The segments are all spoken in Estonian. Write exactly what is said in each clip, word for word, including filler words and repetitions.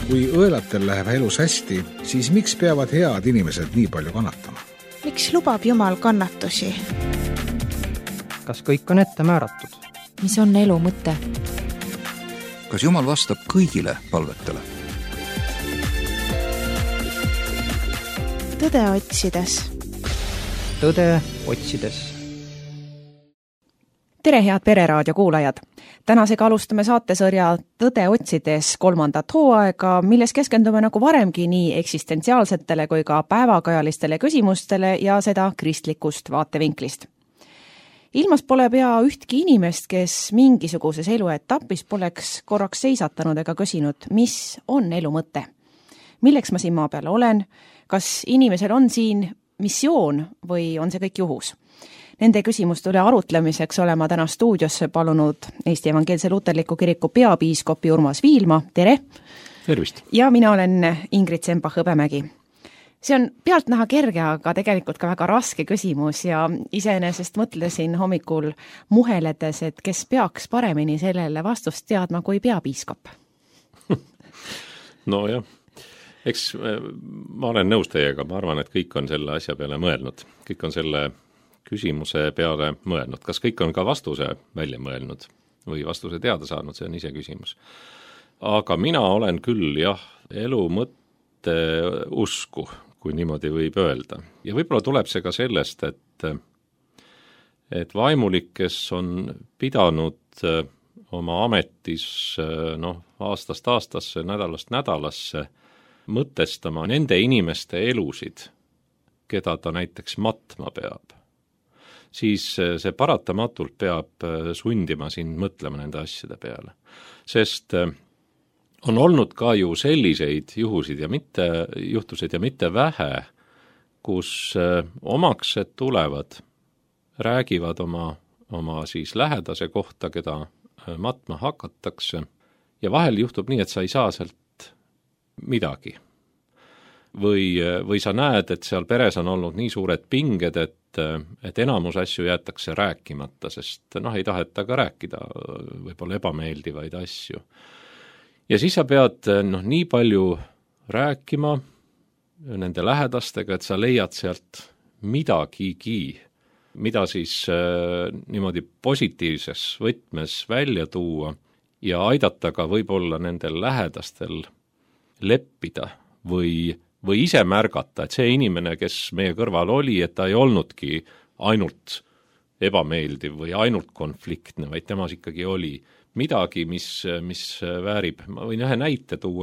Kui õelatel läheb elus hästi, siis miks peavad head inimesed nii palju kannatama? Miks lubab Jumal kannatusi? Kas kõik on ette määratud? Mis on elu mõte? Kas Jumal vastab kõigile palvetele? Tõde otsides. Tõde otsides. Tere, head Pereraadio kuulajad! Tänasega alustame saatesõrja Tõde otsides kolmandat hooaega, milles keskendume nagu varemgi nii eksistentsiaalsetele kui ka päevakajalistele küsimustele ja seda kristlikust vaatevinklist. Ilmas pole pea ühtki inimest, kes mingisuguses eluetapis poleks korraks seisatanud ega küsinud, mis on elu mõte. Milleks ma siin maa peal olen? Kas inimesel on siin missioon või on see kõik juhus? Nende küsimuste üle arutlemiseks olema täna stuudiosse palunud Eesti Evangeelse Luterliku Kiriku peapiiskopi Urmas Viilma. Tere! Tervist! Ja mina olen Ingrid Semba-Hõbemägi. See on pealtnäha kerge, aga tegelikult ka väga raske küsimus ja iseenesest mõtlesin hommikul muheledes, et kes peaks paremini sellele vastust teadma kui peapiiskop. No jah, eks ma olen nõus teiega, ma arvan, et kõik on selle asja peale mõelnud. Kõik on selle küsimuse peale mõelnud. Kas kõik on ka vastuse välja mõelnud või vastuse teada saanud, see on ise küsimus. Aga mina olen küll jah, elu mõtte usku, kui niimoodi võib öelda. Ja võib-olla tuleb see ka sellest, et, et vaimulik, kes on pidanud oma ametis noh, aastast aastasse, nädalast nädalasse mõtestama nende inimeste elusid, keda ta näiteks matma peab, siis see paratamatult peab sundima sind mõtlema nende asjade peale. Sest on olnud ka ju selliseid juhusid ja mitte, juhtusid ja mitte vähe, kus omaksed tulevad, räägivad oma, oma siis lähedase kohta, keda matma hakatakse, ja vahel juhtub nii, et sa ei saa sealt midagi. Või, või sa näed, et seal peres on olnud nii suured pinged, et, et enamus asju jäetakse rääkimata, sest noh, ei taheta ka rääkida võib-olla ebameeldivaid asju. Ja siis sa pead noh, nii palju rääkima nende lähedastega, et sa leiad sealt midagigi, mida siis äh, niimoodi positiivses võtmes välja tuua ja aidata ka võib-olla nendel lähedastel leppida või või ise märgata, et see inimene, kes meie kõrval oli, et ta ei olnudki ainult ebameeldiv või ainult konfliktne, vaid temas ikkagi oli midagi, mis, mis väärib. Ma võin ühe näite tuua.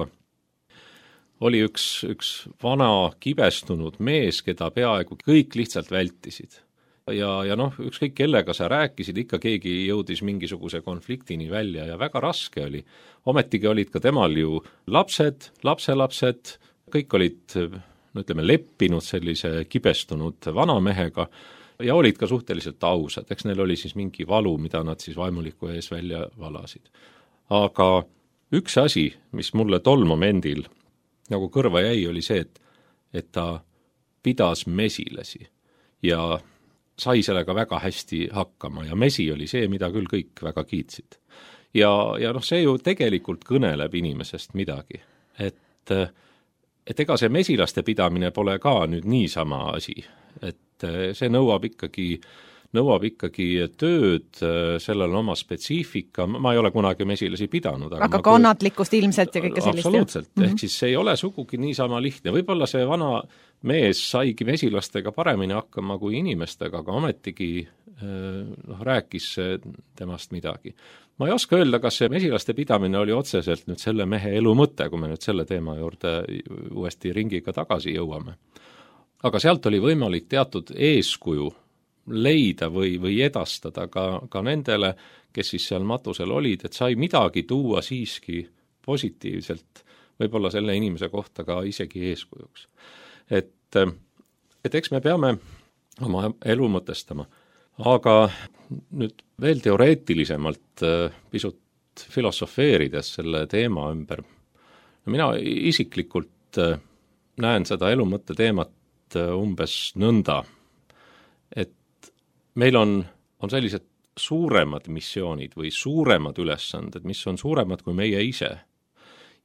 Oli üks, üks vana kibestunud mees, keda peaaegu kõik lihtsalt vältisid. Ja, ja noh, ükskõik kellega sa rääkisid, ikka keegi jõudis mingisuguse konfliktini välja ja väga raske oli. Ometigi olid ka temal ju lapsed, lapselapsed, kõik olid, no ütleme, leppinud sellise kibestunud vanamehega ja olid ka suhteliselt ausad. Eks neil oli siis mingi valu, mida nad siis vaimuliku ees välja valasid. Aga üks asi, mis mulle tol momendil nagu kõrva jäi, oli see, et, et ta pidas mesilasi ja sai sellega väga hästi hakkama ja mesi oli see, mida küll kõik väga kiitsid. Ja, ja noh, see ju tegelikult kõneleb inimesest midagi, et et ega see mesilaste pidamine pole ka nüüd niisama asi, et see nõuab ikkagi, nõuab ikkagi tööd, sellel on oma spetsiifika, ma ei ole kunagi mesilasi pidanud. Aga, aga kannatlikkust kui... ilmselt ja kõike sellist. Absoluutselt, mm -hmm. ehk siis see ei ole sugugi niisama lihtne. Võib-olla see vana mees saigi mesilastega paremini hakkama kui inimestega, aga ometigi noh, rääkis temast midagi. Ma ei oska öelda, kas see mesilaste pidamine oli otseselt nüüd selle mehe elu mõte, kui me nüüd selle teema juurde uuesti ringiga tagasi jõuame. Aga sealt oli võimalik teatud eeskuju leida või, või edastada ka, ka nendele, kes siis seal matusel olid, et sai midagi tuua siiski positiivselt, võib-olla selle inimese kohta ka isegi eeskujuks. Et, et eks me peame oma elu mõtestama. Aga nüüd veel teoreetilisemalt pisut filosofeerides selle teema ümber. Mina isiklikult näen seda elumõtte teemat umbes nõnda, et meil on, on sellised suuremad missioonid või suuremad ülesanded, mis on suuremad kui meie ise.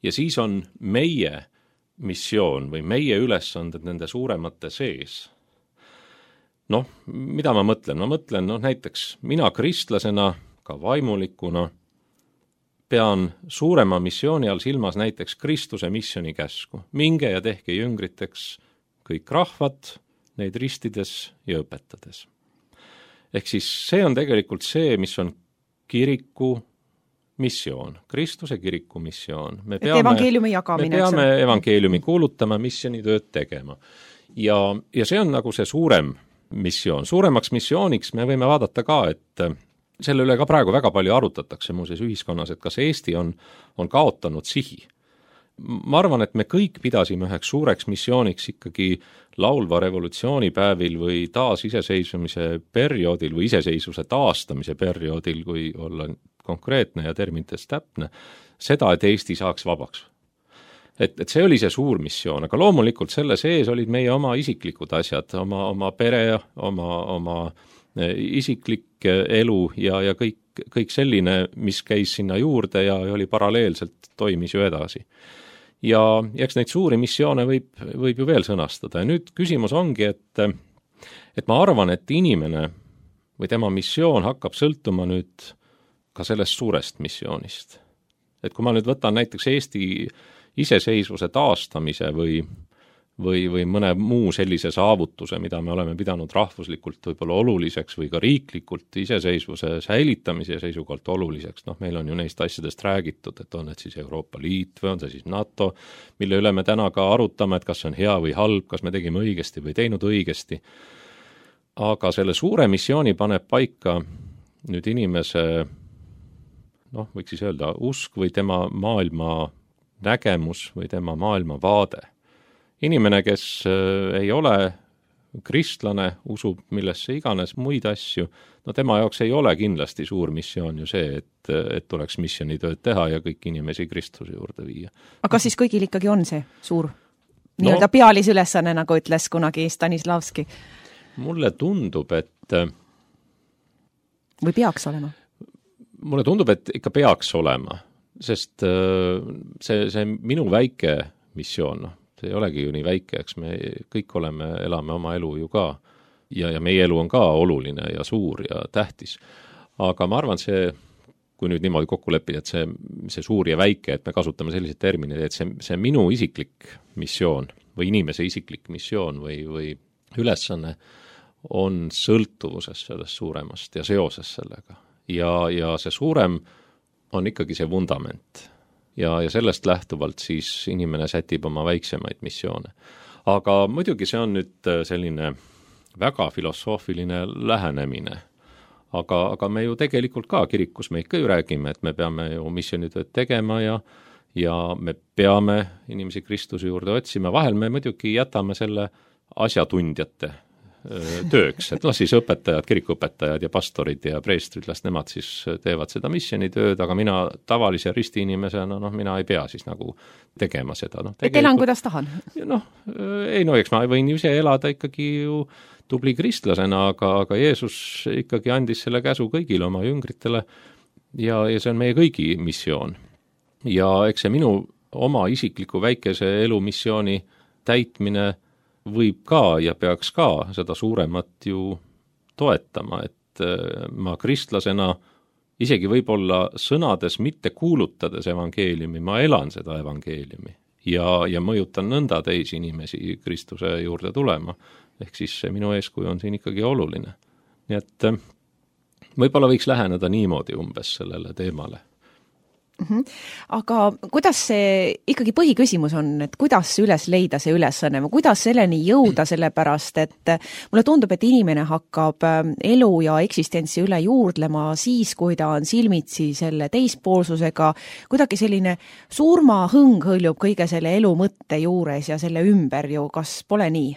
ja siis on meie missioon või meie ülesanded nende suuremate sees. Noh, mida ma mõtlen? Ma mõtlen, noh näiteks mina kristlasena, ka vaimulikuna, pean suurema missiooni all silmas näiteks Kristuse missioni käsku. Minge ja tehke jüngriteks kõik rahvad, neid ristides ja õpetades. Ehk siis see on tegelikult see, mis on kiriku missioon, Kristuse kiriku missioon. Me peame, evangeeliumi jagamine. Me peame evangeeliumi kuulutama, missionitööd tegema. Ja, ja see on nagu see suurem missioon. Suuremaks missiooniks me võime vaadata ka, et selle üle ka praegu väga palju arutatakse muuseas ühiskonnas, et kas Eesti on, on kaotanud sihi. Ma arvan, et me kõik pidasime üheks suureks missiooniks ikkagi laulva revolutsioonipäevil või taas iseseisvumise perioodil või iseseisvuse taastamise perioodil, kui olla konkreetne ja terminites täpne, seda, et Eesti saaks vabaks. Et, et see oli see suur missioon, aga loomulikult selle sees olid meie oma isiklikud asjad, oma, oma pere, oma, oma isiklik elu ja, ja kõik, kõik selline, mis käis sinna juurde ja oli paralleelselt, toimis ju edasi. Ja eks neid suuri missioone võib, võib ju veel sõnastada. Ja nüüd küsimus ongi, et, et ma arvan, et inimene või tema missioon hakkab sõltuma nüüd ka sellest suurest missioonist. Et kui ma nüüd võtan näiteks Eesti iseseisvuse taastamise või või, või mõne muu sellise saavutuse, mida me oleme pidanud rahvuslikult võib-olla oluliseks või ka riiklikult iseseisvuse säilitamise seisukohalt oluliseks. Noh, meil on ju neist asjadest räägitud, et on need siis Euroopa Liit või on see siis NATO, mille üle me täna ka arutame, et kas see on hea või halb, kas me tegime õigesti või teinud õigesti. Aga selle suure missiooni paneb paika nüüd inimese, noh, võiks siis öelda, usk või tema maailma nägemus või tema maailma vaade. Inimene, kes ei ole kristlane, usub millesse iganes muid asju, no tema jaoks ei ole kindlasti suur missioon ju see, et, et tuleks missionitööd teha ja kõik inimesi Kristuse juurde viia. Aga siis kõigil ikkagi on see suur nii-öelda no, pealisülesanne, nagu ütles kunagi Stanislavski? Mulle tundub, et või peaks olema? Mulle tundub, et ikka peaks olema, sest see, see minu väike missioon, noh, see ei olegi ju nii väike, eks me kõik oleme, elame oma elu ju ka ja, ja meie elu on ka oluline ja suur ja tähtis. Aga ma arvan, see, kui nüüd niimoodi kokku leppida, et see, see suur ja väike, et me kasutame selliseid termineid, et see, see minu isiklik missioon või inimese isiklik missioon või, või ülesanne on sõltuvuses sellest suuremast ja seoses sellega. Ja, ja see suurem on ikkagi see vundament. Ja, ja sellest lähtuvalt siis inimene sätib oma väiksemaid missioone. Aga muidugi see on nüüd selline väga filosoofiline lähenemine. Aga, aga me ju tegelikult ka kirikus me ikka ju räägime, et me peame ju missionitööd tegema ja, ja me peame inimesi Kristuse juurde otsima. Vahel me muidugi jätame selle asjatundjate tööks, et noh siis õpetajad, kirikuõpetajad ja pastorid ja preestrid, las nemad siis teevad seda missionitööd, aga mina tavalise risti inimesena, noh mina ei pea siis nagu tegema seda. No, et elan kuidas tahan? Noh, ei no eks ma võin ise elada ikkagi ju tubli kristlasena, aga, aga Jeesus ikkagi andis selle käsu kõigile oma jüngritele ja, ja see on meie kõigi missioon. Ja eks see minu oma isikliku väikese elumissiooni täitmine võib ka ja peaks ka seda suuremat ju toetama, et ma kristlasena isegi võib-olla sõnades mitte kuulutades evangeeliumi, ma elan seda evangeeliumi ja, ja mõjutan nõnda teisi inimesi Kristuse juurde tulema. Ehk siis see minu eeskuju on siin ikkagi oluline. Nii et võib-olla võiks läheneda niimoodi umbes sellele teemale. Mm-hmm. Aga kuidas see, ikkagi põhiküsimus on, et kuidas üles leida see ülesanne, kuidas selleni jõuda, sellepärast, et mulle tundub, et inimene hakkab elu ja eksistentsi üle juurdlema siis, kui ta on silmitsi selle teispoolsusega, kuidagi selline surmahõng hõljub kõige selle elu mõtte juures ja selle ümber ju, kas pole nii?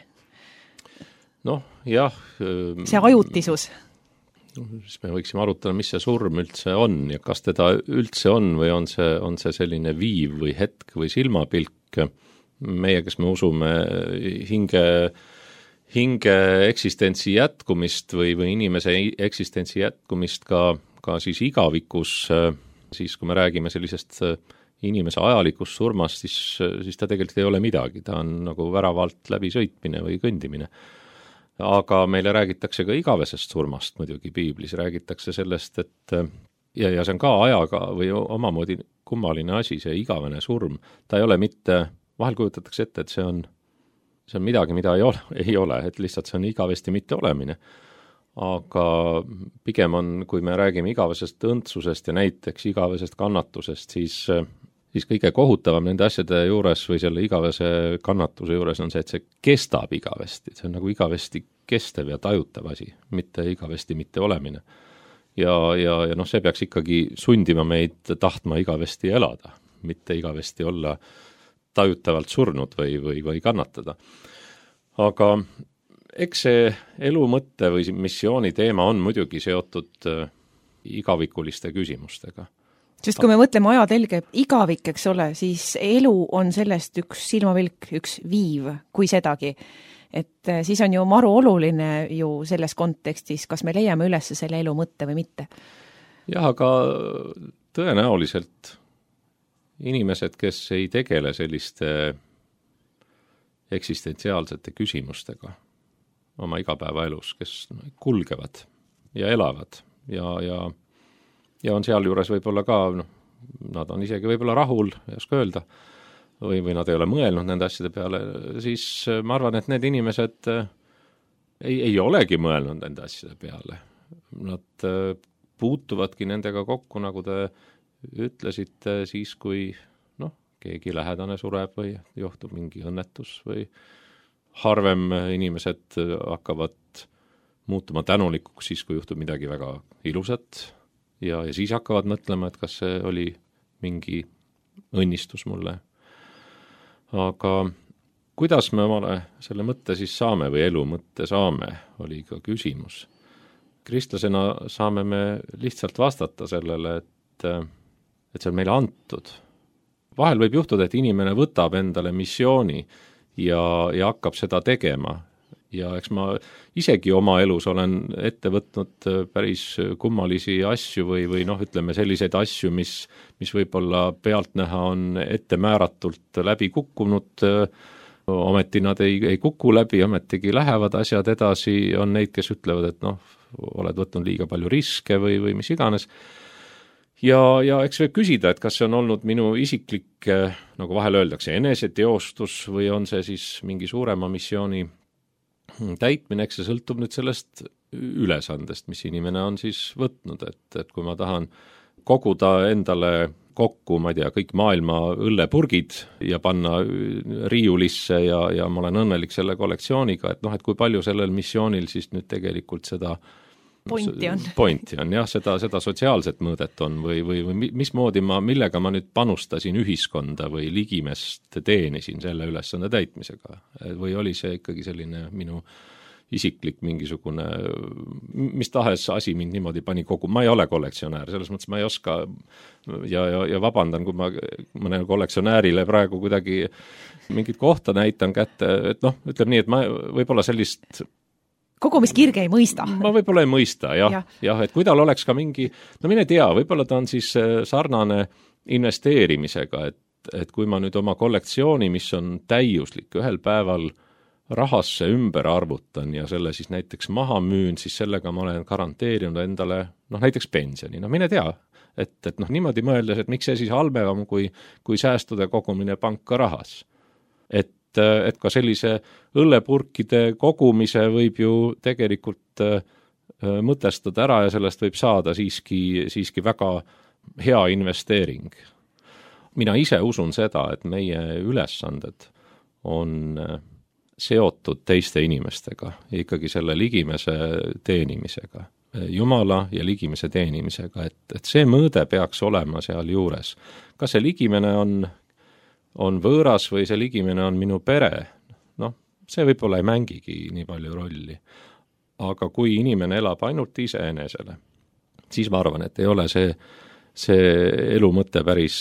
Noh, jah. See ajutisus. Siis me võiksime arutada, mis see surm üldse on ja kas teda üldse on või on see, on see selline viiv või hetk või silmapilk. Meie, kes me usume hinge, hinge eksistentsi jätkumist või, või inimese eksistentsi jätkumist ka, ka siis igavikus, siis kui me räägime sellisest inimese ajalikust surmast, siis, siis ta tegelikult ei ole midagi, ta on nagu väravalt läbi sõitmine või kõndimine. Aga meile räägitakse ka igavesest surmast muidugi piiblis, räägitakse sellest, et ja, ja see on ka ajaga või omamoodi kummaline asi, see igavene surm. Ta ei ole mitte, vahel kujutatakse ette, et see on, see on midagi, mida ei ole, ei ole, et lihtsalt see on igavesti mitte olemine. Aga pigem on, kui me räägime igavesest õndsusest ja näiteks igavesest kannatusest, siis, siis kõige kohutavam nende asjade juures või selle igavese kannatuse juures on see, et see kestab igavesti. See on nagu igavesti kestev ja tajutav asi, mitte igavesti mitte olemine. Ja, ja, ja noh, see peaks ikkagi sundima meid tahtma igavesti elada, mitte igavesti olla tajutavalt surnud või, või, või kannatada. Aga eks see elu mõtte või missiooni teema on muidugi seotud äh, igavikuliste küsimustega. Sest kui me mõtleme ajatelge igavik, eks ole, siis elu on sellest üks silmavilk, üks viiv, kui sedagi. Et äh, siis on ju maru oluline ju selles kontekstis, kas me leiame üles selle elu mõtte või mitte. Jah, aga tõenäoliselt inimesed, kes ei tegele selliste eksistentsiaalsete küsimustega oma igapäevaelus, kes kulgevad ja elavad ja, ja, ja on seal juures võib-olla ka, noh, nad on isegi võib-olla rahul, ei oska öelda, või, või nad ei ole mõelnud nende asjade peale, siis ma arvan, et need inimesed ei, ei olegi mõelnud nende asjade peale. Nad puutuvadki nendega kokku, nagu te ütlesite, siis kui noh, keegi lähedane sureb või johtub mingi õnnetus või harvem inimesed hakkavad muutuma tänulikuks siis, kui juhtub midagi väga ilusat ja, ja siis hakkavad mõtlema, et kas see oli mingi õnnistus mulle. Aga kuidas me omale selle mõtte siis saame või elu mõtte saame, oli ka küsimus. Kristlasena saame me lihtsalt vastata sellele, et, et see on meile antud. Vahel võib juhtuda, et inimene võtab endale missiooni ja, ja hakkab seda tegema. Ja eks ma isegi oma elus olen ette võtnud päris kummalisi asju või, või noh, ütleme selliseid asju, mis, mis võib-olla pealtnäha on ette määratult läbi kukkunud, ometi nad ei, ei kuku läbi, ometigi lähevad asjad edasi, on neid, kes ütlevad, et noh, oled võtnud liiga palju riske või, või mis iganes. Ja, ja eks võib küsida, et kas see on olnud minu isiklik, nagu vahel öeldakse, eneseteostus või on see siis mingi suurema missiooni täitmine, eks see sõltub nüüd sellest ülesandest, mis inimene on siis võtnud, et, et kui ma tahan koguda endale kokku, ma ei tea, kõik maailma õllepurgid ja panna riiulisse ja, ja ma olen õnnelik selle kollektsiooniga, et noh, et kui palju sellel missioonil siis nüüd tegelikult seda pointi on. Pointi on, jah, seda, seda sotsiaalset mõõdet on või, või, või mismoodi ma, millega ma nüüd panustasin ühiskonda või ligimest teenisin selle ülesande täitmisega. Või oli see ikkagi selline minu isiklik mingisugune, mis tahes asi mind niimoodi pani kogu, ma ei ole kollektsionäär, selles mõttes ma ei oska ja, ja, ja vabandan, kui ma mõnele kollektsionäärile praegu kuidagi mingit kohta näitan kätte, et noh, ütleb nii, et ma võib-olla sellist kogumiskirge ei mõista. Ma võib-olla ei mõista, jah, jah. jah, et kui tal oleks ka mingi, no mine tea, võib-olla ta on siis sarnane investeerimisega, et, et kui ma nüüd oma kollektsiooni, mis on täiuslik, ühel päeval rahasse ümber arvutan ja selle siis näiteks maha müün, siis sellega ma olen garanteerinud endale, noh näiteks pensioni, no mine tea, et, et noh niimoodi mõeldes, et miks see siis halvevam kui, kui säästude kogumine panka rahas. Et et ka sellise õllepurkide kogumise võib ju tegelikult mõtestada ära ja sellest võib saada siiski, siiski väga hea investeering. Mina ise usun seda, et meie ülesanded on seotud teiste inimestega, ikkagi selle ligimese teenimisega, Jumala ja ligimese teenimisega, et, et see mõõde peaks olema seal juures. Kas see ligimene on on võõras või see ligimine on minu pere, noh, see võib-olla ei mängigi nii palju rolli. Aga kui inimene elab ainult iseenesele, siis ma arvan, et ei ole see, see elu mõte päris,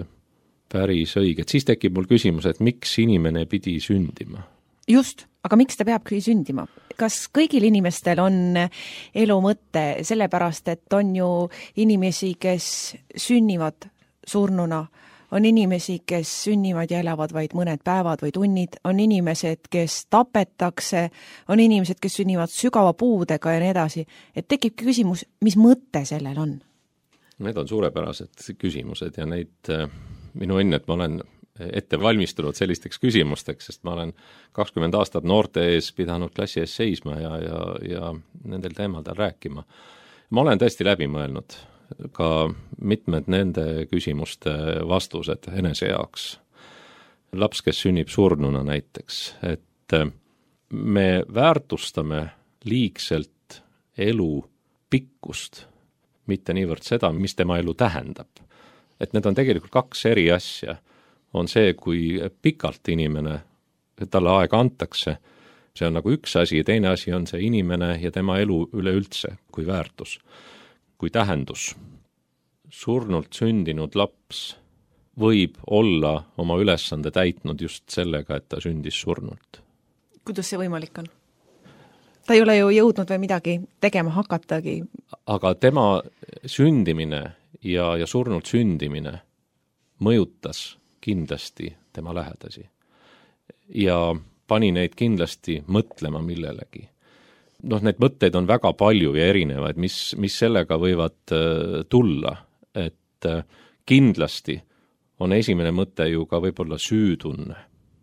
päris õige. Et siis tekib mul küsimus, et miks inimene pidi sündima? Just, aga miks ta peabki sündima? Kas kõigil inimestel on elu mõte sellepärast, et on ju inimesi, kes sünnivad surnuna, on inimesi, kes sünnivad ja elavad vaid mõned päevad või tunnid, on inimesed, kes tapetakse, on inimesed, kes sünnivad sügava puudega ja nii edasi. Et tekibki küsimus, mis mõte sellel on? Need on suurepärased küsimused ja neid minu õnn, et ma olen ette valmistunud sellisteks küsimusteks, sest ma olen kakskümmend aastat noorte ees pidanud klassi ees seisma ja, ja, ja nendel teemadel rääkima. Ma olen tõesti läbi mõelnud ka mitmed nende küsimuste vastused enese jaoks. Laps, kes sünnib surnuna näiteks, et me väärtustame liigselt elu pikkust, mitte niivõrd seda, mis tema elu tähendab. Et need on tegelikult kaks eri asja. On see, kui pikalt inimene, talle aega antakse, see on nagu üks asi ja teine asi on see inimene ja tema elu üleüldse kui väärtus, kui tähendus. Surnult sündinud laps võib olla oma ülesande täitnud just sellega, et ta sündis surnult. Kuidas see võimalik on? Ta ei ole ju jõudnud või midagi tegema hakatagi. Aga tema sündimine ja, ja surnult sündimine mõjutas kindlasti tema lähedasi ja pani neid kindlasti mõtlema millelegi. Noh, need mõtteid on väga palju ja erinevaid, mis, mis sellega võivad äh, tulla, et äh, kindlasti on esimene mõte ju ka võib-olla süütunne.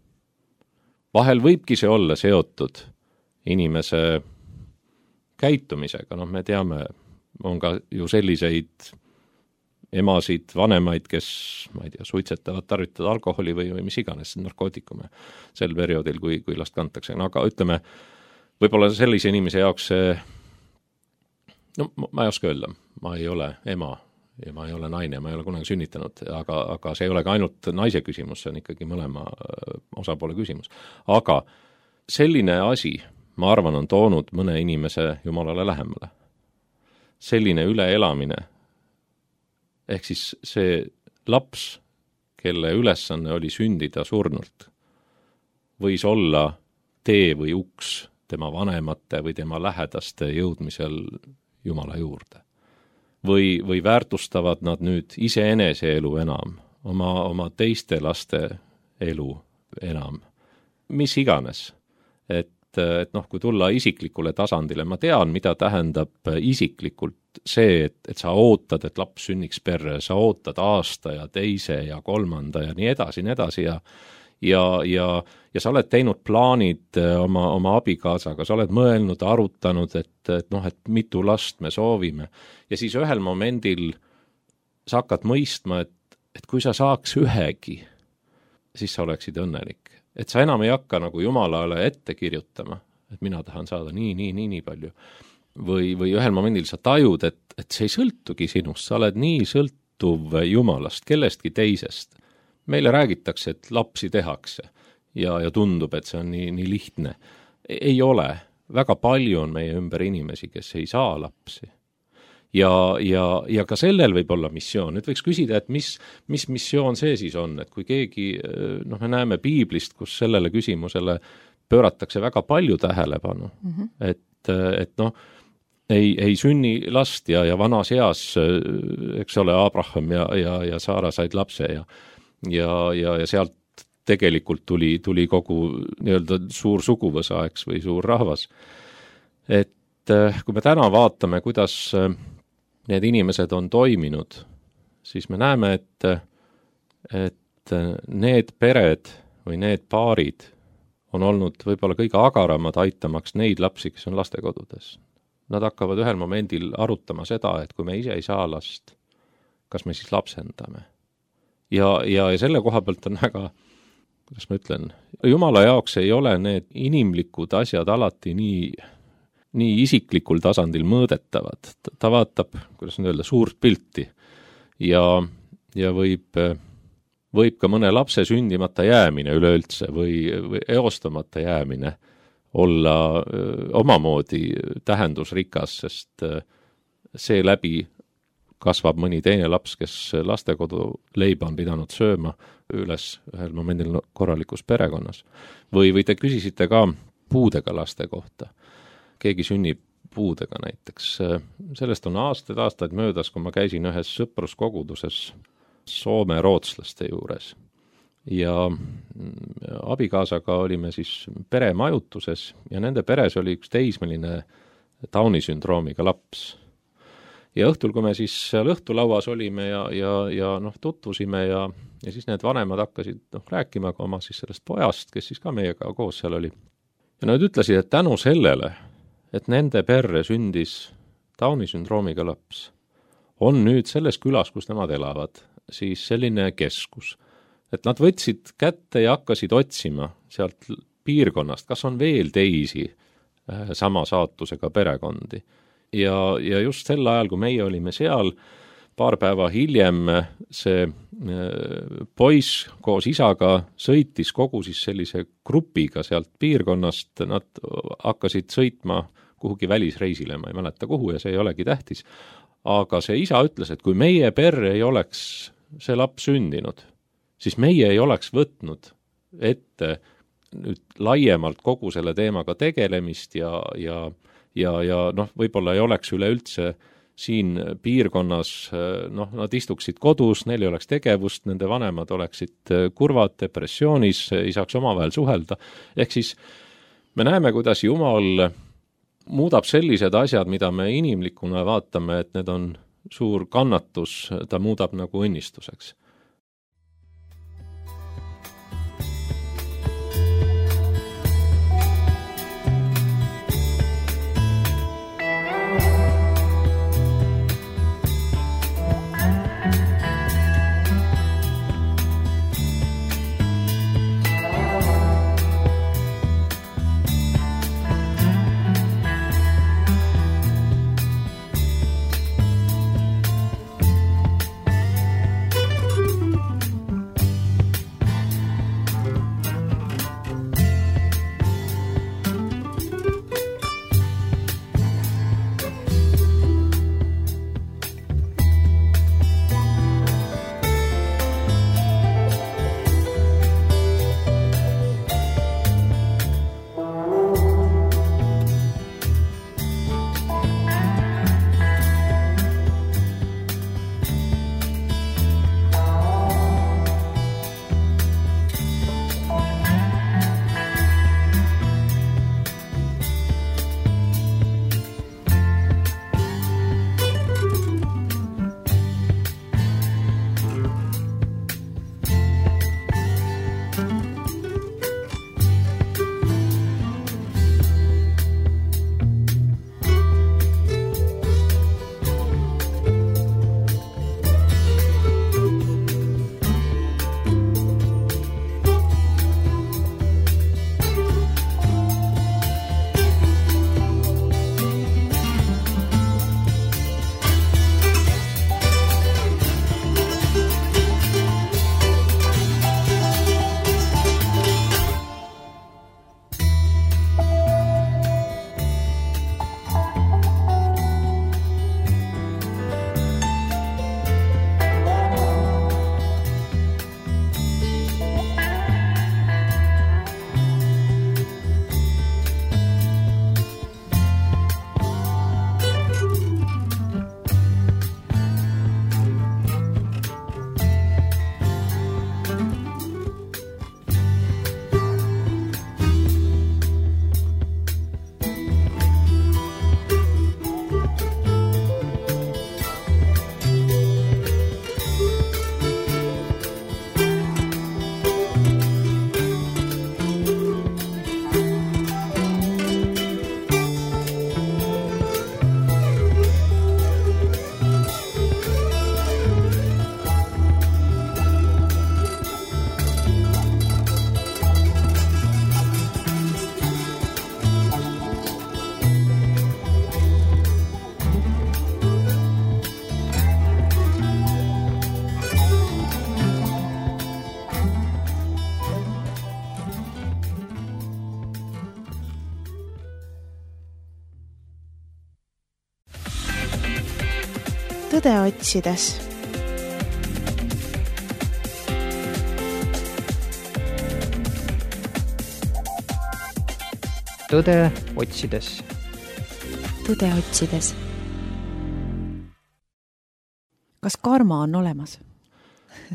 Vahel võibki see olla seotud inimese käitumisega, noh me teame, on ka ju selliseid emasid, vanemaid, kes, ma ei tea, suitsetavad, tarvitavad alkoholi või, või mis iganes narkootikume sel perioodil, kui, kui last kantakse. No, aga ütleme, võib-olla sellise inimese jaoks see, no ma ei oska öelda, ma ei ole ema ja ma ei ole naine, ma ei ole kunagi sünnitanud, aga, aga see ei ole ka ainult naise küsimus, see on ikkagi mõlema osapoole küsimus. Aga selline asi, ma arvan, on toonud mõne inimese Jumalale lähemale. Selline üleelamine, ehk siis see laps, kelle ülesanne oli sündida surnult, võis olla tee või uks tema vanemate või tema lähedaste jõudmisel Jumala juurde. Või, või väärtustavad nad nüüd iseenese elu enam, oma, oma teiste laste elu enam, mis iganes. Et, et noh, kui tulla isiklikule tasandile, ma tean, mida tähendab isiklikult see, et, et sa ootad, et laps sünniks perre, sa ootad aasta ja teise ja kolmanda ja nii edasi, nii edasi ja ja, ja, ja sa oled teinud plaanid oma, oma abikaasaga, sa oled mõelnud, arutanud, et, et noh, et mitu last me soovime. Ja siis ühel momendil sa hakkad mõistma, et, et kui sa saaks ühegi, siis sa oleksid õnnelik. Et sa enam ei hakka nagu Jumalale ette kirjutama, et mina tahan saada nii, nii, nii, nii palju. Või, või ühel momendil sa tajud, et, et see ei sõltugi sinust, sa oled nii sõltuv Jumalast, kellestki teisest. Meile räägitakse, et lapsi tehakse ja, ja tundub, et see on nii, nii lihtne. Ei ole. Väga palju on meie ümber inimesi, kes ei saa lapsi. Ja, ja, ja ka sellel võib olla missioon. Nüüd võiks küsida, et mis, mis missioon see siis on, et kui keegi, noh me näeme Piiblist, kus sellele küsimusele pööratakse väga palju tähelepanu, mm-hmm. et, et noh, ei, ei sünni last ja, ja vanas eas, eks ole, Abraham ja, ja, ja Saara said lapse ja, ja, ja, ja sealt tegelikult tuli, tuli kogu nii-öelda suur suguvõsa, eks, või suur rahvas. Et kui me täna vaatame, kuidas need inimesed on toiminud, siis me näeme, et, et need pered või need paarid on olnud võib-olla kõige agaramad aitamaks neid lapsi, kes on lastekodudes. Nad hakkavad ühel momendil arutama seda, et kui me ise ei saa last, kas me siis lapsendame. Ja, ja, ja selle koha pealt on väga, kuidas ma ütlen, Jumala jaoks ei ole need inimlikud asjad alati nii, nii isiklikul tasandil mõõdetavad. Ta vaatab, kuidas nüüd öelda, suurt pilti ja, ja võib, võib ka mõne lapse sündimata jäämine üleüldse või, või eostamata jäämine olla öö, omamoodi tähendusrikas, sest öö, seeläbi kasvab mõni teine laps, kes lastekodu leiba on pidanud sööma üles ühel momendil korralikus perekonnas. Või, või te küsisite ka puudega laste kohta. Keegi sünnib puudega näiteks. Sellest on aastaid, aastaid möödas, kui ma käisin ühes sõpruskoguduses Soome rootslaste juures ja abikaasaga olime siis peremajutuses ja nende peres oli üks teismeline Downi sündroomiga laps. Ja õhtul, kui me siis seal õhtulauas olime ja, ja, ja noh, tutvusime ja, ja siis need vanemad hakkasid noh, rääkima ka oma siis sellest pojast, kes siis ka meiega koos seal oli. Ja nad ütlesid, et tänu sellele, et nende perre sündis Downi sündroomiga laps, on nüüd selles külas, kus nemad elavad, siis selline keskus, et nad võtsid kätte ja hakkasid otsima sealt piirkonnast, kas on veel teisi äh, sama saatusega perekondi. Ja, ja just sel ajal, kui meie olime seal, paar päeva hiljem see äh, poiss koos isaga sõitis kogu siis sellise grupiga sealt piirkonnast, nad hakkasid sõitma kuhugi välisreisile, ma ei mäleta kuhu ja see ei olegi tähtis. Aga see isa ütles, et kui meie perre ei oleks see laps sündinud, siis meie ei oleks võtnud ette nüüd laiemalt kogu selle teemaga tegelemist ja, ja, ja, ja noh, võib-olla ei oleks üleüldse siin piirkonnas, noh, nad istuksid kodus, neil ei oleks tegevust, nende vanemad oleksid kurvad, depressioonis, ei saaks omavahel suhelda. Ehk siis me näeme, kuidas Jumal muudab sellised asjad, mida me inimlikuna vaatame, et need on suur kannatus, ta muudab nagu õnnistuseks. tõde otsides. tõde otsides. tõde otsides. Kas karma on olemas?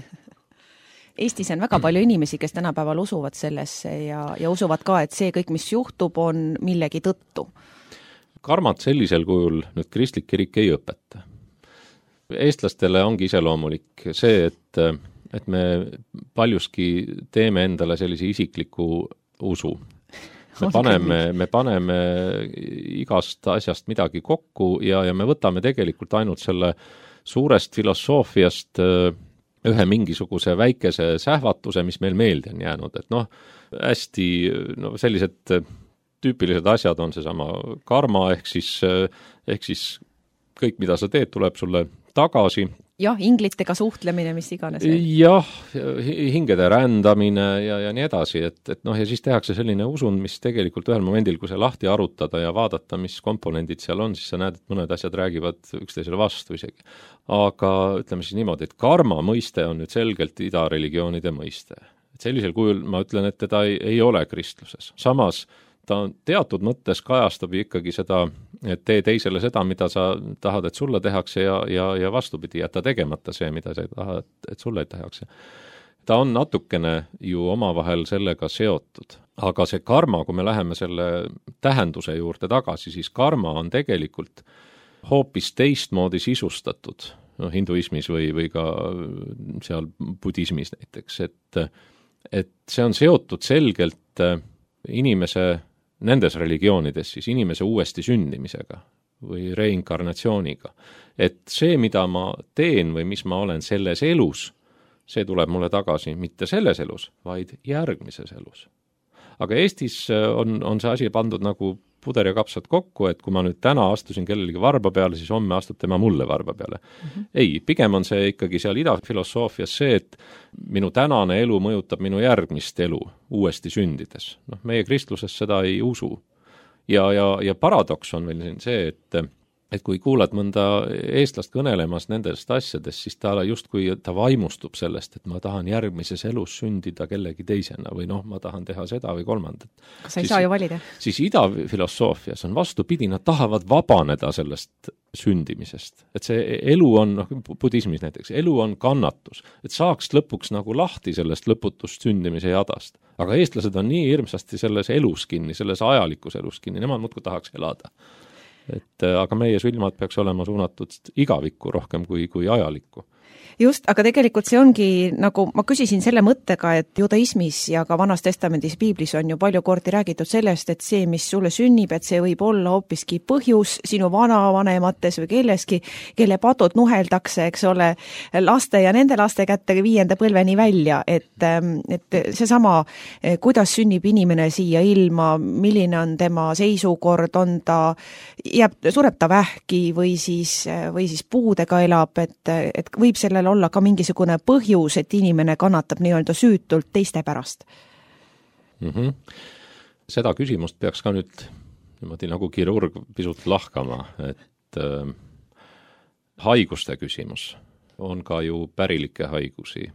Eestis on väga palju inimesi, kes tänapäeval usuvad sellesse ja, ja usuvad ka, et see kõik, mis juhtub, on millegi tõttu. Karmat sellisel kujul nüüd kristlik kirik ei õpeta. Eestlastele ongi iseloomulik see, et, et me paljuski teeme endale sellise isikliku usu. Me paneme, me paneme igast asjast midagi kokku ja, ja me võtame tegelikult ainult selle suurest filosoofiast ühe mingisuguse väikese sähvatuse, mis meil meelde on jäänud, et noh, hästi no, sellised tüüpilised asjad on seesama karma, ehk siis, ehk siis kõik, mida sa teed, tuleb sulle tagasi. Jah, inglitega suhtlemine, mis iganes. Jah, hingede rändamine ja, ja nii edasi, et, et noh, ja siis tehakse selline usun, mis tegelikult ühel momendil, kui see lahti arutada ja vaadata, mis komponendid seal on, siis sa näed, et mõned asjad räägivad üksteisele vastu isegi. Aga ütleme siis niimoodi, et karma mõiste on nüüd selgelt idareligioonide mõiste. Et sellisel kujul ma ütlen, et teda ei, ei ole kristluses. Samas ta teatud mõttes kajastab ikkagi seda, et tee teisele seda, mida sa tahad, et sulle tehakse ja, ja, ja vastupidi, jätta tegemata see, mida sa tahad, et sulle tehakse. Ta on natukene ju omavahel sellega seotud. Aga see karma, kui me läheme selle tähenduse juurde tagasi, siis karma on tegelikult hoopis teistmoodi sisustatud, no, hinduismis või, või ka seal budismis näiteks, et, et see on seotud selgelt inimese nendes religioonides siis inimese uuesti sündimisega või reinkarnatsiooniga. Et see, mida ma teen või mis ma olen selles elus, see tuleb mulle tagasi mitte selles elus, vaid järgmises elus. Aga Eestis on, on see asi pandud nagu puder ja kapsad kokku, et kui ma nüüd täna astusin kellelegi varba peale, siis homme astub tema mulle varba peale. Mm-hmm. Ei, pigem on see ikkagi seal idafilosoofias see, et minu tänane elu mõjutab minu järgmist elu uuesti sündides. Noh, meie kristluses seda ei usu. Ja, ja, ja paradoks on veel see, et et kui kuulad mõnda eestlast kõnelemas nendest asjadest, siis ta justkui ta vaimustub sellest, et ma tahan järgmises elus sündida kellegi teisena või noh, ma tahan teha seda või kolmandat. Sa ei siis, saa ju valida. Siis idafilosoofias on vastupidi, nad tahavad vabaneda sellest sündimisest. Et see elu on, noh, budismis näiteks, elu on kannatus, et saaks lõpuks nagu lahti sellest lõputust sündimise jadast. Aga eestlased on nii hirmsasti selles elus kinni, selles ajalikus elus kinni, nemad muudkui tahaks elada. Et, aga meie silmad peaks olema suunatud igavikku rohkem kui, kui ajalikku. Just, aga tegelikult see ongi, nagu ma küsisin selle mõttega, et judaismis ja ka Vanas Testamendis Piiblis on ju palju kordi räägitud sellest, et see, mis sulle sünnib, et see võib olla hoopiski põhjus sinu vanavanemates või kelleski, kelle patud nuheldakse, eks ole, laste ja nende laste kätte viienda põlveni välja, et, et seesama, kuidas sünnib inimene siia ilma, milline on tema seisukord, on ta, jääb, sureb ta vähki või siis, või siis puudega elab, et, et võib selle olla ka mingisugune põhjus, et inimene kannatab nii-öelda süütult teiste pärast? Mm-hmm. Seda küsimust peaks ka nüüd niimoodi nagu kirurg pisut lahkama, et äh, haiguste küsimus on ka ju pärilikke haigusi.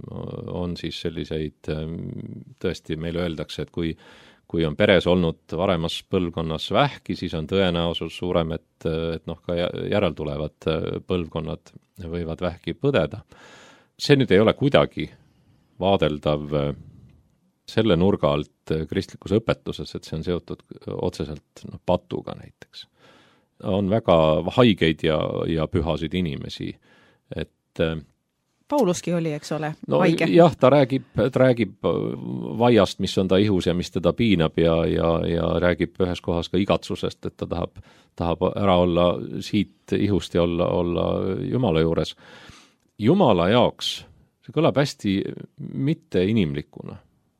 On siis selliseid, äh, tõesti meile öeldakse, et kui kui on peres olnud varemas põlvkonnas vähki, siis on tõenäosus suurem, et, et noh, ka järeltulevad põlvkonnad võivad vähki põdeda. See nüüd ei ole kuidagi vaadeldav selle nurga alt kristlikus õpetuses, et see on seotud otseselt no, patuga näiteks. On väga haigeid ja, ja pühasid inimesi, et Pauluski oli, eks ole, no, haige. Jah, ta räägib, ta räägib vaiast, mis on ta ihus ja mis teda piinab ja, ja, ja räägib ühes kohas ka igatsusest, et ta tahab, tahab ära olla siit ihust ja olla, olla Jumala juures. Jumala jaoks, see kõlab hästi mitte inimlikuna,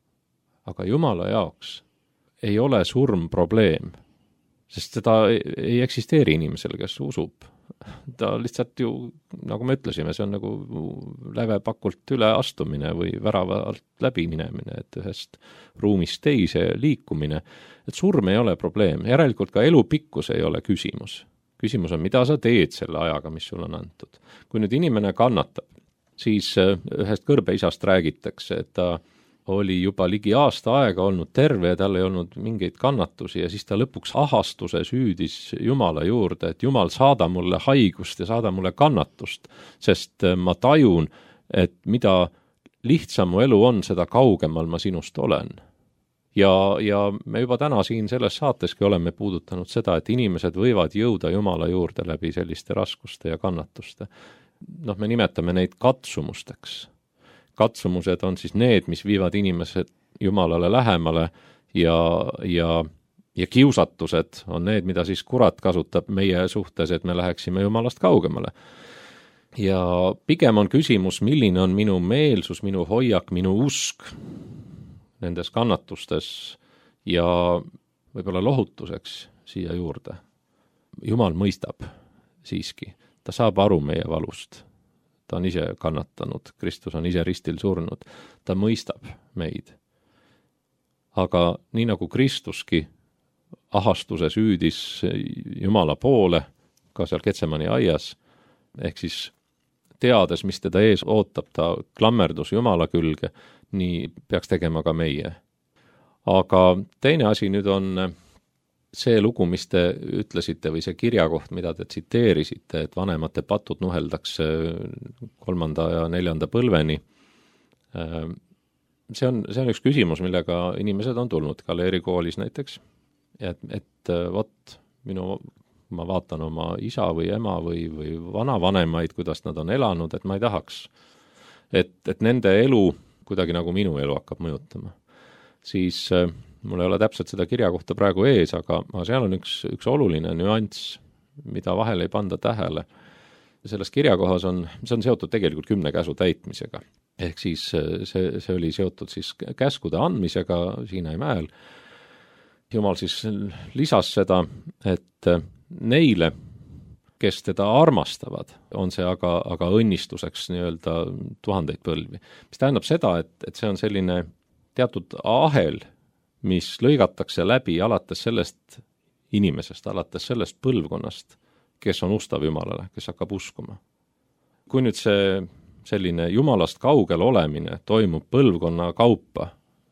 aga Jumala jaoks ei ole surm probleem, sest seda ei eksisteeri inimesel, kes usub. Ta lihtsalt ju, nagu me ütlesime, see on nagu lävepakult üle astumine või värava alt läbi minemine, et ühest ruumist teise liikumine, et surm ei ole probleem. Järelikult ka elu pikkus ei ole küsimus. Küsimus on, mida sa teed selle ajaga, mis sul on antud. Kui nüüd inimene kannatab, siis ühest kõrbeisast räägitakse, et ta oli juba ligi aasta aega olnud terve ja tal ei olnud mingeid kannatusi ja siis ta lõpuks ahastuse süüdis Jumala juurde, et Jumal, saada mulle haigust ja saada mulle kannatust, sest ma tajun, et mida lihtsam mu elu on, seda kaugemal ma sinust olen. Ja, ja me juba täna siin selles saateski oleme puudutanud seda, et inimesed võivad jõuda Jumala juurde läbi selliste raskuste ja kannatuste. Noh, me nimetame neid katsumusteks. Katsumused on siis need, mis viivad inimesed Jumalale lähemale ja, ja, ja kiusatused on need, mida siis kurat kasutab meie suhtes, et me läheksime Jumalast kaugemale. Ja pigem on küsimus, milline on minu meelsus, minu hoiak, minu usk nendes kannatustes ja võib-olla lohutuseks siia juurde. Jumal mõistab siiski, ta saab aru meie valust. Ta on ise kannatanud, Kristus on ise ristil surnud, ta mõistab meid. Aga nii nagu Kristuski ahastuses üüdis Jumala poole, ka seal Getsemani aias, ehk siis teades, mis teda ees ootab, ta klammerdus Jumala külge, nii peaks tegema ka meie. Aga teine asi nüüd on see lugu, mis te ütlesite või see kirjakoht, mida te tsiteerisite, et vanemate patud nuheldakse kolmanda ja neljanda põlveni. See on, see on üks küsimus, millega inimesed on tulnud Galeeri koolis näiteks, et, et vot minu ma vaatan oma isa või ema või, või vanavanemaid, kuidas nad on elanud, et ma ei tahaks, et, et nende elu kuidagi nagu minu elu hakkab mõjutama. Siis äh, mul ei ole täpselt seda kirja kohta praegu ees, aga, aga seal on üks, üks oluline nüanss, mida vahel ei panda tähele. Selles kirjakohas on, see on seotud tegelikult kümne käsu täitmisega. Ehk siis see, see oli seotud siis käskude andmisega Siinai mäel. Jumal siis lisas seda, et neile, kes teda armastavad, on see aga, aga õnnistuseks nii-öelda tuhandeid põlvi. Mis tähendab seda, et, et see on selline teatud ahel, mis lõigatakse läbi alates sellest inimesest, alates sellest põlvkonnast, kes on ustav Jumalale, kes hakkab uskuma. Kui nüüd see selline Jumalast kaugel olemine toimub põlvkonna kaupa,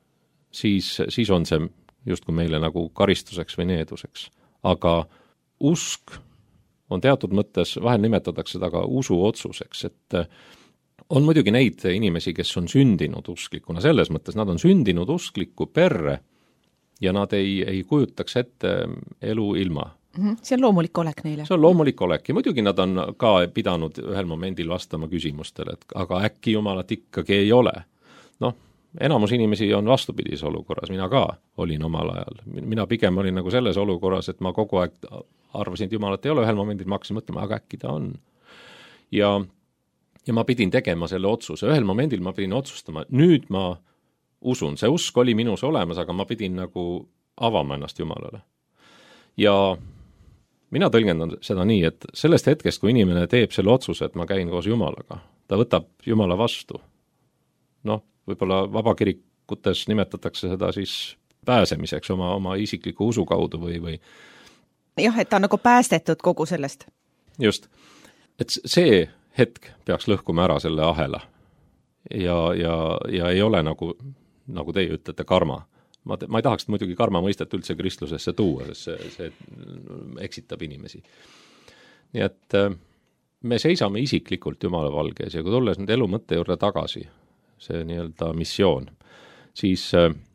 siis, siis on see justkui meile nagu karistuseks või needuseks. Aga usk on teatud mõttes, vahel nimetatakse seda ka usu otsuseks, et on muidugi neid inimesi, kes on sündinud usklikuna, selles mõttes nad on sündinud uskliku perre ja nad ei, ei kujutaks ette elu ilma. See on loomulik olek neile. See on loomulik olek ja muidugi nad on ka pidanud ühel momendil vastama küsimustele, et aga äkki Jumalat ikkagi ei ole. Noh, enamus inimesi on vastupidis olukorras, mina ka olin omal ajal. Mina pigem olin nagu selles olukorras, et ma kogu aeg arvasin, et Jumalat ei ole, ühel momendil ma hakkasin mõtlema, aga äkki ta on. Ja, ja ma pidin tegema selle otsuse. Ühel momendil ma pidin otsustama, nüüd ma usun, see usk oli minus olemas, aga ma pidin nagu avama ennast Jumalale. Ja mina tõlgendan seda nii, et sellest hetkest, kui inimene teeb selle otsuse, et ma käin koos Jumalaga, ta võtab Jumala vastu. Noh, võib-olla vabakirikutes nimetatakse seda siis pääsemiseks oma, oma isikliku usu kaudu või, või jah, et ta on nagu päästetud kogu sellest. Just. Et see hetk peaks lõhkuma ära selle ahela. Ja, ja, ja ei ole nagu, nagu teie ütlete, karma. Ma, te, ma ei tahaks muidugi karma mõistet üldse kristlusesse tuua, sest see, see eksitab inimesi. Nii et me seisame isiklikult Jumala valges ja kui tulles nüüd elu mõtte juurde tagasi, see nii-öelda missioon, siis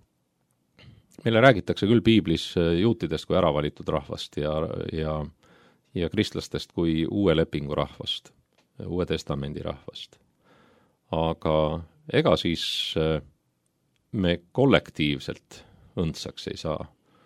meile räägitakse küll piiblis juutidest kui äravalitud rahvast ja, ja, ja kristlastest kui uue lepingu rahvast, uue testamendi rahvast. Aga ega siis me kollektiivselt õndsaks ei saa.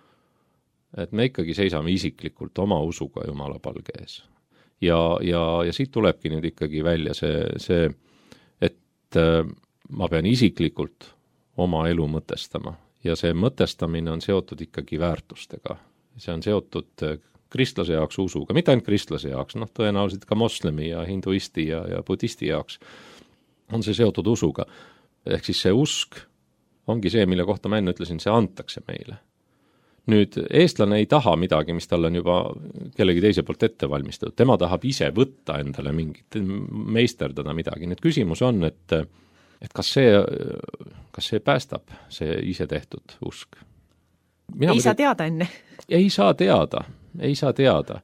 Et me ikkagi seisame isiklikult oma usuga Jumala palge ees. Ja, ja, ja siit tulebki nüüd ikkagi välja see, see et ma pean isiklikult oma elu mõtestama. Ja see mõtestamine on seotud ikkagi väärtustega. See on seotud kristlase jaoks usuga, mitte ainult kristlase jaoks, noh tõenäoliselt ka moslemi ja hinduisti ja, ja budisti jaoks on see seotud usuga. Ehk siis see usk ongi see, mille kohta ma enne ütlesin, see antakse meile. Nüüd, eestlane ei taha midagi, mis tal on juba kellegi teise poolt ette valmistatud. Tema tahab ise võtta endale mingit, meisterdada midagi. Nüüd küsimus on, et, et kas, see, kas see päästab, see ise tehtud usk? Mina ei saa teada enne. Ei saa teada, ei saa teada.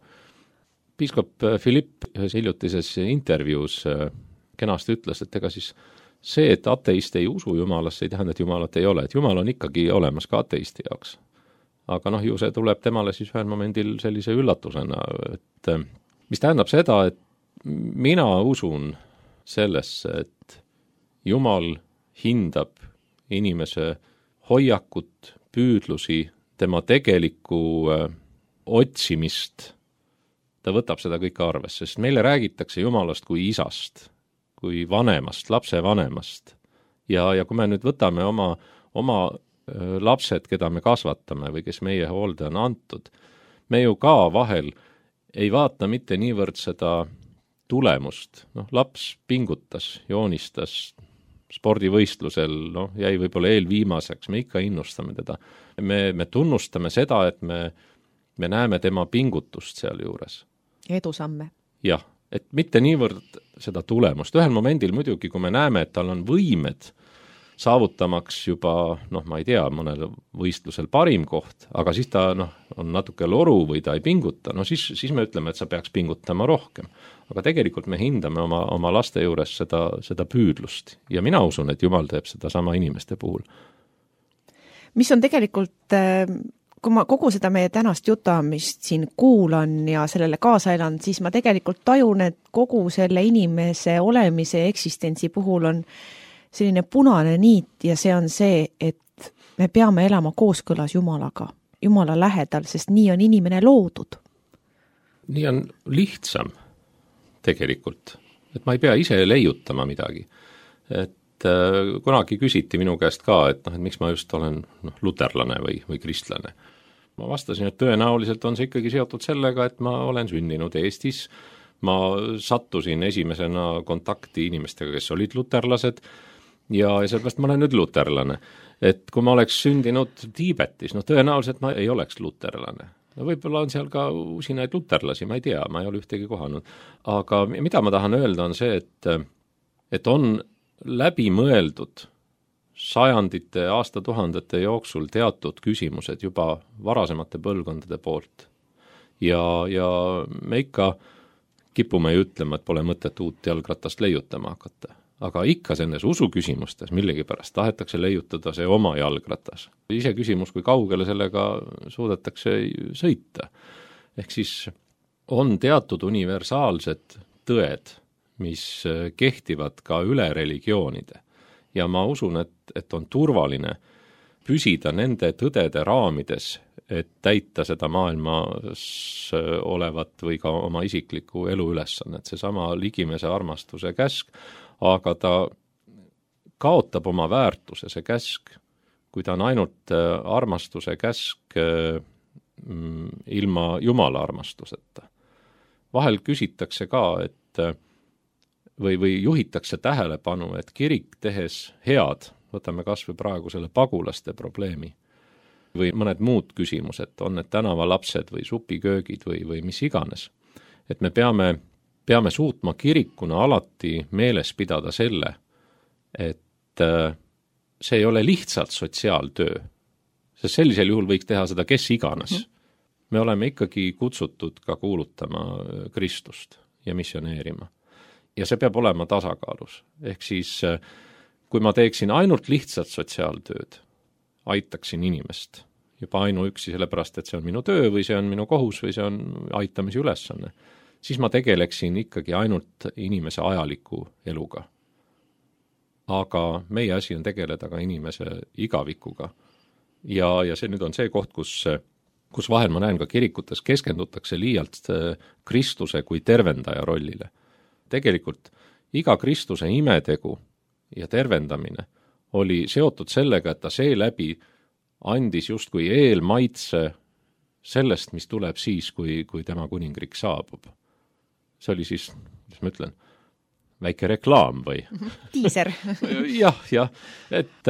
Piiskop Philipp ühes hiljutises intervjuus kenasti ütles, et ega siis see, et ateist ei usu Jumalasse, ei tähenda, et Jumalat ei ole, et Jumal on ikkagi olemas ka ateisti jaoks. Aga noh, ju see tuleb temale siis ühel momendil sellise üllatusena, et mis tähendab seda, et mina usun sellesse, et Jumal hindab inimese hoiakut, püüdlusi, tema tegelikku otsimist, ta võtab seda kõike arvesse, sest meile räägitakse Jumalast kui isast, kui vanemast, lapse vanemast. Ja, ja kui me nüüd võtame oma, oma lapsed, keda me kasvatame või kes meie hoolde on antud, me ju ka vahel ei vaata mitte niivõrd seda tulemust. Noh, laps pingutas, joonistas spordivõistlusel, noh, jäi võib-olla eelviimaseks, me ikka innustame teda. Me, me tunnustame seda, et me, me näeme tema pingutust seal juures. Edusamme. Jah, et mitte niivõrd seda tulemust. Ühel momendil muidugi, kui me näeme, et tal on võimed saavutamaks juba, noh, ma ei tea, mõnel võistlusel parim koht, aga siis ta noh, on natuke loru või ta ei pinguta, no siis, siis me ütleme, et sa peaks pingutama rohkem. Aga tegelikult me hindame oma, oma laste juures seda, seda püüdlust ja mina usun, et Jumal teeb seda sama inimeste puhul. Mis on tegelikult, kui ma kogu seda meie tänast jutamist siin kuulan ja sellele kaasa elan, siis ma tegelikult tajun, et kogu selle inimese olemise ja eksistentsi puhul on selline punane niit ja see on see, et me peame elama kooskõlas Jumalaga, Jumala lähedal, sest nii on inimene loodud. Nii on lihtsam tegelikult, et ma ei pea ise leiutama midagi. Et äh, kunagi küsiti minu käest ka, et, noh, et miks ma just olen noh, luterlane või, või kristlane. Ma vastasin, et tõenäoliselt on see ikkagi seotud sellega, et ma olen sündinud Eestis, ma sattusin esimesena kontakti inimestega, kes olid luterlased, ja, ja sellepärast ma olen nüüd luterlane. Et kui ma oleks sündinud Tiibetis, no tõenäoliselt ma ei oleks luterlane. No võib-olla on seal ka usinaid luterlasi, ma ei tea, ma ei ole ühtegi kohanud. Aga mida ma tahan öelda on see, et, et on läbi mõeldud sajandite, aastatuhandete jooksul teatud küsimused juba varasemate põlvkondade poolt. Ja, ja me ikka kipume ju ütlema, et pole mõtet uut jalgratast leiutama hakata. Aga ikka selles usuküsimustes millegipärast tahetakse leiutada see oma jalgratas. Ise küsimus, kui kaugele sellega suudetakse sõita. Ehk siis on teatud universaalsed tõed, mis kehtivad ka üle religioonide. Ja ma usun, et, et on turvaline püsida nende tõdede raamides, et täita seda maailmas olevat või ka oma isikliku elu ülesannet. See sama ligimese armastuse käsk, aga ta kaotab oma väärtuse, see käsk, kui ta on ainult armastuse käsk ilma Jumala armastuseta. Vahel küsitakse ka, et või, või juhitakse tähelepanu, et kirik tehes head, võtame kas või praegu selle pagulaste probleemi, või mõned muud küsimused, on need tänavalapsed või supiköögid või, või mis iganes, et me peame peame suutma kirikuna alati meeles pidada selle, et see ei ole lihtsalt sotsiaaltöö, sest sellisel juhul võiks teha seda kes iganes. Me oleme ikkagi kutsutud ka kuulutama Kristust ja missioneerima. Ja see peab olema tasakaalus. Ehk siis, kui ma teeksin ainult lihtsalt sotsiaaltööd, aitaksin inimest juba ainuüksi sellepärast, et see on minu töö või see on minu kohus või see on aitamise ülesanne, siis ma tegeleksin ikkagi ainult inimese ajaliku eluga. Aga meie asi on tegeleda ka inimese igavikuga. Ja, ja see nüüd on see koht, kus, kus vahel ma näen ka kirikutes keskendutakse liialt Kristuse kui tervendaja rollile. Tegelikult iga Kristuse imetegu ja tervendamine oli seotud sellega, et ta seeläbi andis justkui eelmaitse sellest, mis tuleb siis, kui, kui tema kuningriik saabub. See oli siis, mis ma ütlen, väike reklaam või? Tiiser. jah, jah, et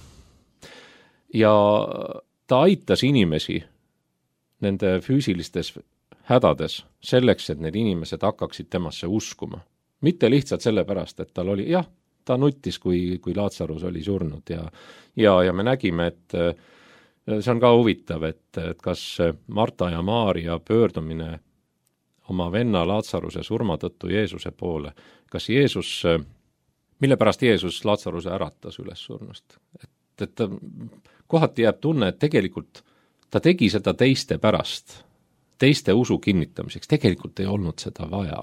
ja ta aitas inimesi nende füüsilistes hädades selleks, et need inimesed hakkaksid temasse uskuma. Mitte lihtsalt sellepärast, et tal oli, jah, ta nuttis, kui, kui Laatsarus oli surnud ja, ja, ja me nägime, et see on ka huvitav, et, et kas Marta ja Maaria pöördumine oma venna Laatsaruse surma tõttu Jeesuse poole. Kas Jeesus mille pärast Jeesus Lazaruse äratas üles surnust. Et, et ta, kohati jääb tunne, et tegelikult ta tegi seda teiste pärast, teiste usu kinnitamiseks, tegelikult ei olnud seda vaja.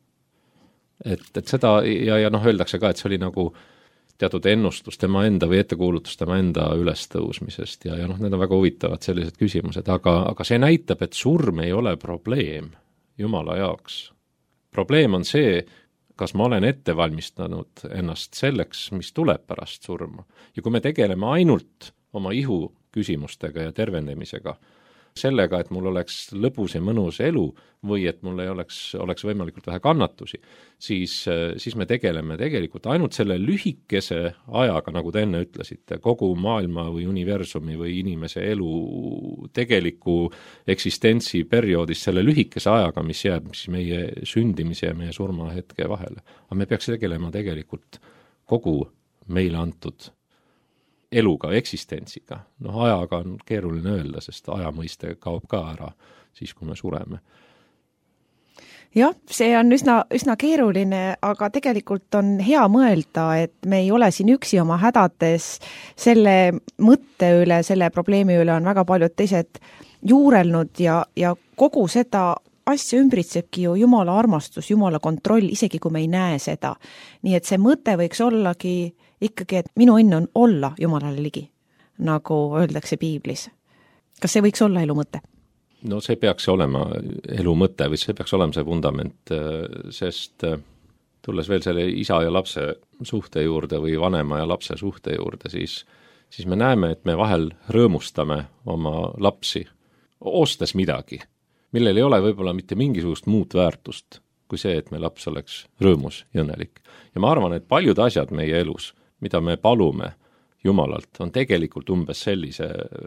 Et, et seda, ja, ja noh, öeldakse ka, et see oli nagu teatud ennustus tema enda või ettekuulutus tema enda ülestõusmisest ja, ja noh, need on väga huvitavad sellised küsimused, aga, aga see näitab, et surm ei ole probleem Jumala jaoks. Probleem on see, kas ma olen ette valmistanud ennast selleks, mis tuleb pärast surma. Ja kui me tegeleme ainult oma ihu küsimustega ja tervendemisega, sellega, et mul oleks lõbus ja mõnus elu või et mul ei oleks, oleks võimalikult vähe kannatusi, siis, siis me tegeleme tegelikult ainult selle lühikese ajaga, nagu te enne ütlesite, kogu maailma või universumi või inimese elu tegeliku eksistentsi perioodis selle lühikese ajaga, mis jääb siis meie sündimise ja meie surma hetke vahele. Aga me peaks tegelema tegelikult kogu meile antud eluga, eksistentsiga. Noh, ajaga on keeruline öelda, sest aja mõiste kaob ka ära siis, kui me sureme. Jah, see on üsna, üsna keeruline, aga tegelikult on hea mõelda, et me ei ole siin üksi oma hädades. Selle mõtte üle, selle probleemi üle on väga paljud teised juurelnud ja, ja kogu seda asja ümbritsebki ju Jumala armastus, Jumala kontroll, isegi kui me ei näe seda. Nii et see mõte võiks ollagi ikkagi, et minu õnn on olla Jumalale ligi, nagu öeldakse piiblis. Kas see võiks olla elu mõte? No see peaks olema elu mõte või see peaks olema see vundament, sest tulles veel selle isa ja lapse suhte juurde või vanema ja lapse suhte juurde, siis, siis me näeme, et me vahel rõõmustame oma lapsi, ostes midagi, millel ei ole võib-olla mitte mingisugust muud väärtust kui see, et me laps oleks rõõmus ja õnnelik. Ja ma arvan, et paljud asjad meie elus, mida me palume Jumalalt, on tegelikult umbes sellise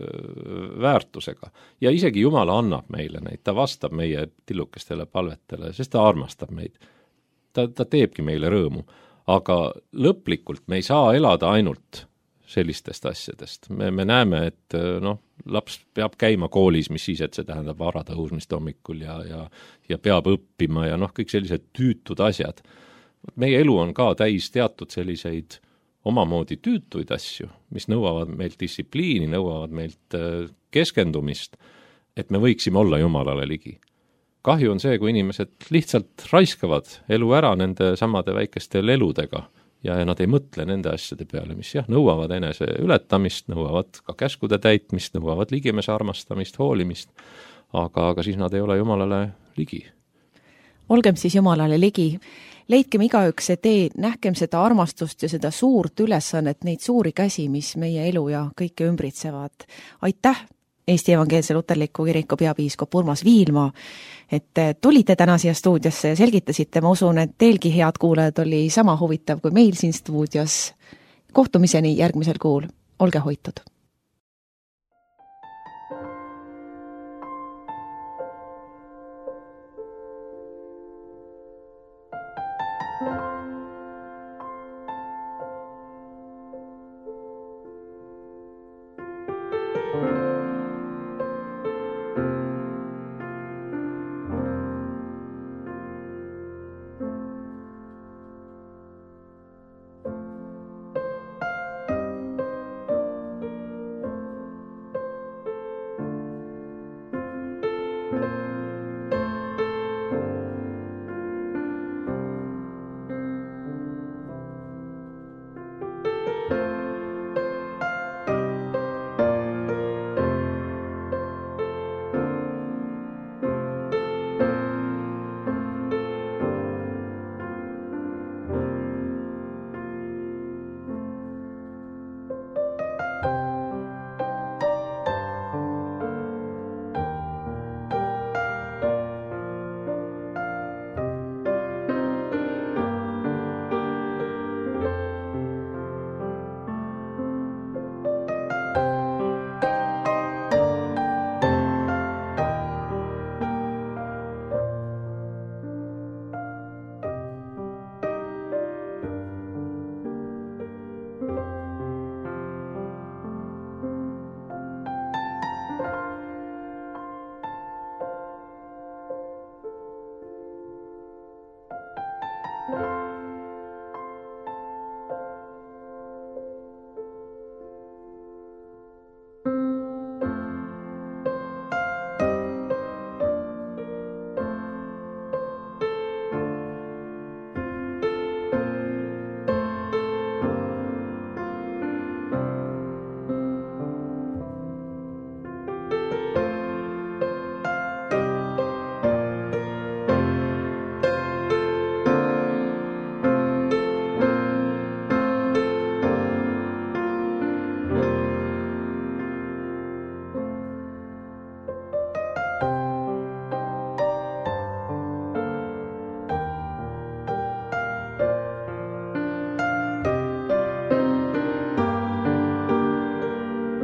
väärtusega. Ja isegi Jumal annab meile neid, ta vastab meie tillukestele palvetele, sest ta armastab meid. Ta, ta teebki meile rõõmu, aga lõplikult me ei saa elada ainult sellistest asjadest. Me, me näeme, et noh, laps peab käima koolis, mis siis, et see tähendab varatõusmist hommikul ja, ja, ja peab õppima ja noh, kõik sellised tüütud asjad. Meie elu on ka täis teatud selliseid omamoodi tüütuid asju, mis nõuavad meilt distsipliini, nõuavad meilt keskendumist, et me võiksime olla Jumalale ligi. Kahju on see, kui inimesed lihtsalt raiskavad elu ära nende samade väikeste eludega ja nad ei mõtle nende asjade peale, mis jah, nõuavad enese ületamist, nõuavad ka käskude täitmist, nõuavad ligimese armastamist, hoolimist, aga, aga siis nad ei ole Jumalale ligi. Olgem siis Jumalale ligi. Leidkem igaüks see tee, nähkem seda armastust ja seda suurt ülesannet, neid suuri käsi, mis meie elu ja kõike ümbritsevad. Aitäh, Eesti Evangeelse Luterliku Kiriku peapiiskop Urmas Viilma, et tulite täna siia stuudiosse ja selgitasite. Ma usun, et teilgi, head kuulajad, oli sama huvitav kui meil siin stuudios. Kohtumiseni järgmisel kuul. Olge hoitud!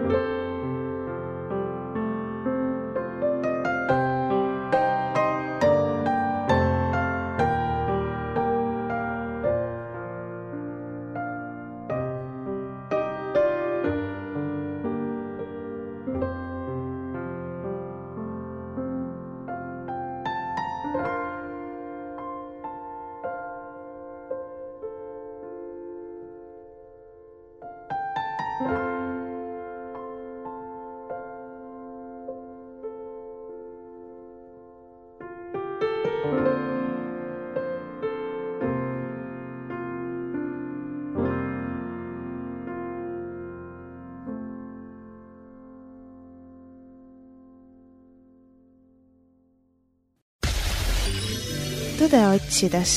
tõde otsides.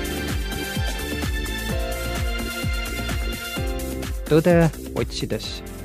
tõde otsides.